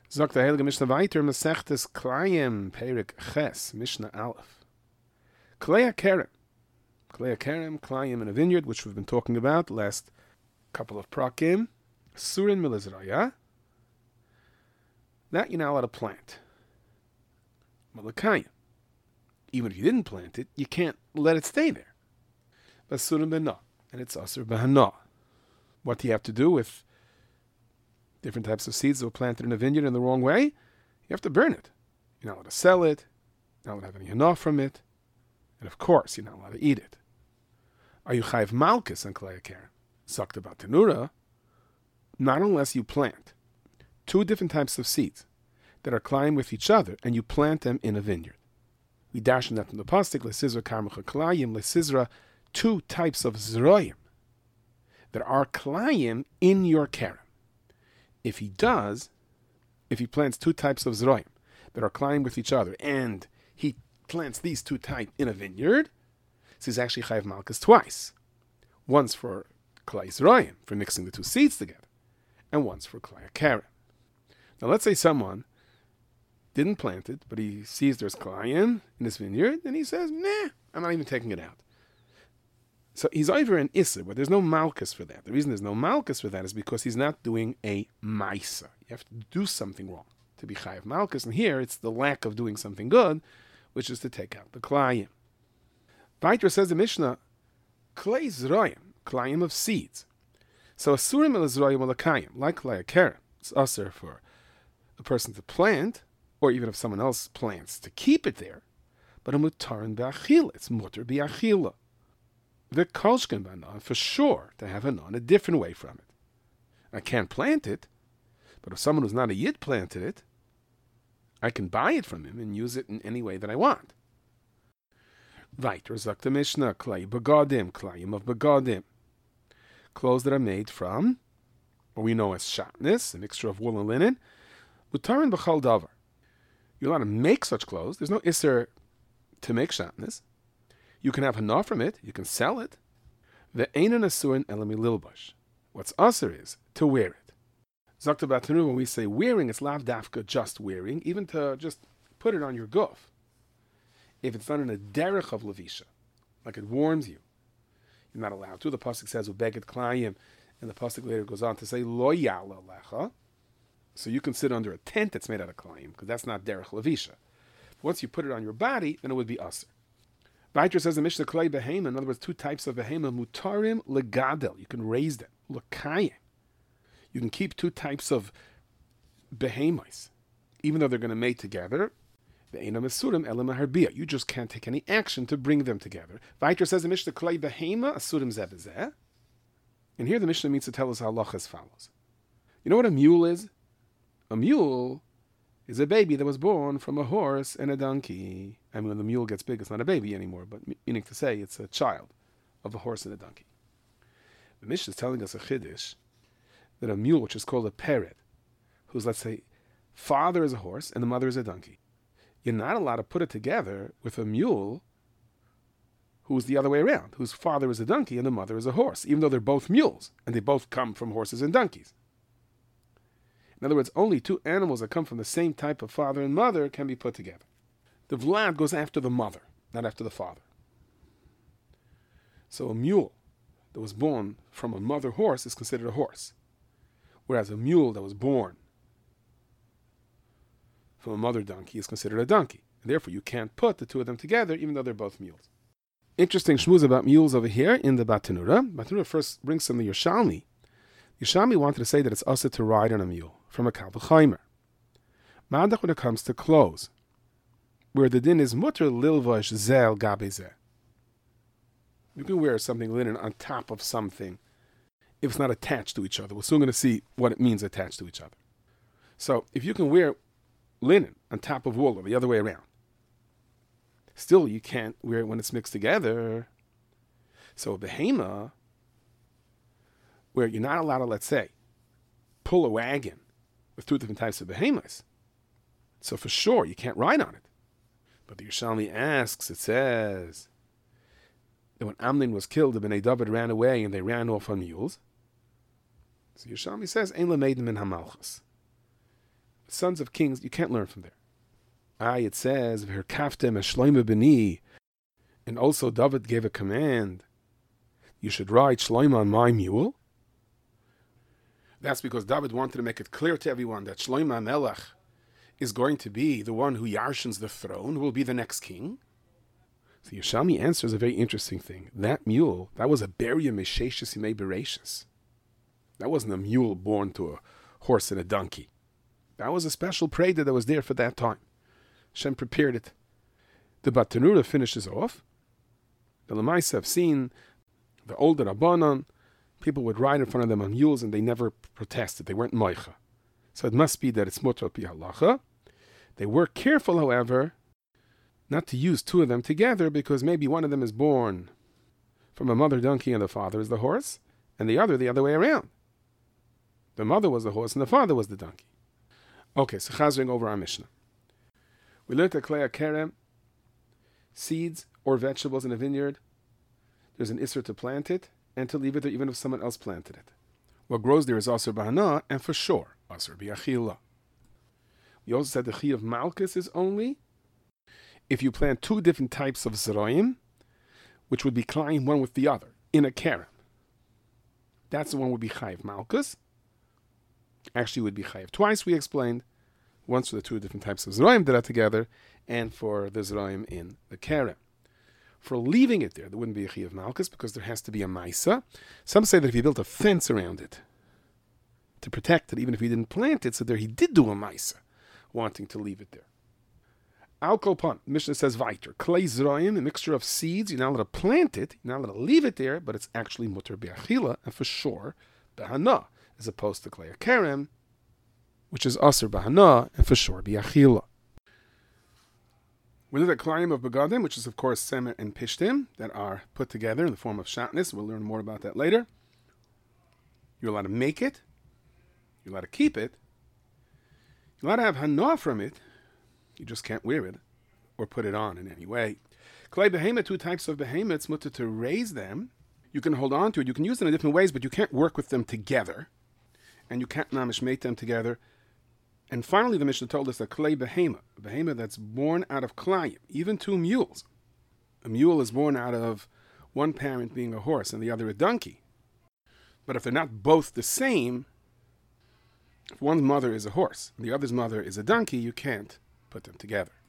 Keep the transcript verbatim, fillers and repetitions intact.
Sagt der Heilige Mishnah weiter, Masechtes Klayim, Perik Ches, Mishnah Aleph. Klei HaKerem. Klei HaKerem, Klayim in a vineyard, which we've been talking about the last couple of prakim. Surin Milizraya. That you're not allowed to plant. Malakayim. Even if you didn't plant it, you can't let it stay there. Basurim B'na. And it's Asur B'hana. What do you have to do with different types of seeds that were planted in a vineyard in the wrong way? You have to burn it. You're not allowed to sell it. You're not allowed to have any hana from it. And of course, you're not allowed to eat it. Are you chayiv malchus on Klei HaKerem? Sakta Batanura. Not unless you plant two different types of seeds that are climbing with each other, and you plant them in a vineyard. We dash in that from the pasuk, lesizra karmecha klayim, lesizra, two types of zroyim that are klayim in your kerem. If he does, if he plants two types of zroyim that are climbing with each other, and he plants these two types in a vineyard, so he's actually chayiv malchus twice. Once for klai zroyim, for mixing the two seeds together, and once for klai HaKerem. Now let's say someone didn't plant it, but he sees there's klayim in his vineyard, and he says, nah, I'm not even taking it out. So he's over an Isser, but there's no malchus for that. The reason there's no malchus for that is because he's not doing a maisa. You have to do something wrong to be chayiv malchus, and here it's the lack of doing something good, which is to take out the klayim. Vaitra says the Mishnah, klei zroyim, klayim of seeds. So asurim el zroyim alakayim, like klei HaKerem, it's usher for a person to plant, or even if someone else plants, to keep it there. But a mutarin be'achila, it's mutar be'achila. The kolshkin banan, for sure, to have a non a different way from it. I can't plant it, but if someone who's not a yid planted it, I can buy it from him and use it in any way that I want. Weiter sagt the Mishnah, klei begadim, klayim of begadim. Clothes that are made from what we know as shatnez, a mixture of wool and linen, mutarin b'chal davar. You're allowed to make such clothes. There's no isser to make shatnez. You can have hana from it. You can sell it. Ve'enan asurin elami lilbash. What's usser is to wear it. Zakta Batanu, when we say wearing, it's lav dafka just wearing, even to just put it on your guf. If it's done in a derech of levisha, like it warms you, you're not allowed to. The pasuk says ubeget klayim, and the pasuk later goes on to say lo yala lecha. So you can sit under a tent that's made out of klayim, because that's not derech levisha. Once you put it on your body, then it would be usr. Vaiter says in Mishnah klei behema, in other words, two types of behema, mutarim legadel. You can raise them. Lekayim. You can keep two types of behemoths, even though they're going to mate together. You just can't take any action to bring them together. Vaiter says in Mishnah klei behema asurim zeh. And here the Mishnah means to tell us halacha as follows. You know what a mule is? A mule is a baby that was born from a horse and a donkey. I mean, when the mule gets big, it's not a baby anymore, but meaning to say it's a child of a horse and a donkey. The Mishnah is telling us a chiddush that a mule, which is called a peret, whose, let's say, father is a horse and the mother is a donkey, you're not allowed to put it together with a mule who's the other way around, whose father is a donkey and the mother is a horse, even though they're both mules and they both come from horses and donkeys. In other words, only two animals that come from the same type of father and mother can be put together. The Vlad goes after the mother, not after the father. So a mule that was born from a mother horse is considered a horse, whereas a mule that was born from a mother donkey is considered a donkey. And therefore, you can't put the two of them together, even though they're both mules. Interesting shmuz about mules over here in the Batanura. Batanura first brings some of the Yerushalmi. Yerushalmi wanted to say that it's also to ride on a mule from a Kal V'chaimer. Ma'adach when it comes to clothes, where the din is mutter lilvash zel gabe zeh. You can wear something linen on top of something if it's not attached to each other. We're soon going to see what it means attached to each other. So if you can wear linen on top of wool or the other way around, still you can't wear it when it's mixed together. So a behema, where you're not allowed to, let's say, pull a wagon with two different types of behemoths, so for sure you can't ride on it. But the Yerushalmi asks, it says that when Amnon was killed, the Bnei David ran away and they ran off on mules. So Yerushalmi says, Ein lamedim min hamalchus. sons of kings, you can't learn from there. Ah, it says, V'herkaftem Shlomo b'ni, and also David gave a command, you should ride Shlomo on my mule. That's because David wanted to make it clear to everyone that Shlomo Melech is going to be the one who yarshens the throne, who will be the next king. So Yerushalmi answers a very interesting thing. That mule, that was a beria mesheshes imei bereshis. That wasn't a mule born to a horse and a donkey. That was a special preda that was there for that time. Hashem prepared it. The Batanura finishes off. The Lamaisa have seen the older Rabbanon, people would ride in front of them on mules and they never protested. They weren't moicha. So it must be that it's mutar pi halacha. They were careful, however, not to use two of them together because maybe one of them is born from a mother donkey and the father is the horse, and the other the other way around. The mother was the horse and the father was the donkey. Okay, so chazering over our Mishnah. We learned that klei kerem, seeds or vegetables in a vineyard, there's an isser to plant it and to leave it there even if someone else planted it. What grows there is asur b'hana, and for sure, asur b'achila. We also said the chi of malchus is only if you plant two different types of zerayim, which would be klein one with the other, in a kerem. That's the one would be chayiv malchus. Actually would be chayiv twice, we explained. Once for the two different types of zerayim that are together, and for the zerayim in the kerem. For leaving it there, there wouldn't be a chayiv malchus because there has to be a maisa. Some say that if he built a fence around it to protect it, even if he didn't plant it, so there he did do a maisa, wanting to leave it there. Al kol pan, Mishnah says viter, klei zerayim, a mixture of seeds. You're not allowed to plant it, you're not allowed to leave it there, but it's actually mutar b'achila, and for sure b'hana, as opposed to klei kerem, which is asur b'hana, and for sure b'achila. We look at kleim of begadim, which is of course semer and pishtim, that are put together in the form of shatnez. We'll learn more about that later. You're allowed to make it, you're allowed to keep it, you're allowed to have hana from it, you just can't wear it or put it on in any way. Klei behemoth, two types of behemoths, mutter to raise them. You can hold on to it, you can use them in different ways, but you can't work with them together. And you can't mamish mate them together. And finally, the Mishnah told us that klei behemoth, a behemoth that's born out of klayim, even two mules. A mule is born out of one parent being a horse and the other a donkey. But if they're not both the same, if one's mother is a horse and the other's mother is a donkey, you can't put them together.